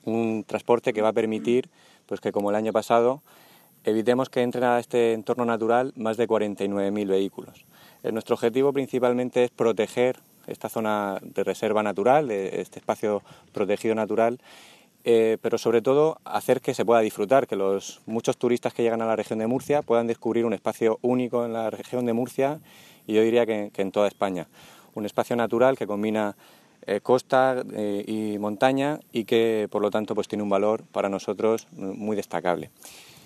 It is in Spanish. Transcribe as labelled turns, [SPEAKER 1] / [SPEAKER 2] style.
[SPEAKER 1] un transporte que va a permitir pues que, como el año pasado, evitemos que entren a este entorno natural más de 49.000 vehículos. Nuestro objetivo principalmente es proteger esta zona de reserva natural, de este espacio protegido natural, pero sobre todo hacer que se pueda disfrutar, que los muchos turistas que llegan a la región de Murcia puedan descubrir un espacio único en la región de Murcia y yo diría que en toda España. Un espacio natural que combina costa y montaña y que por lo tanto pues tiene un valor para nosotros muy destacable.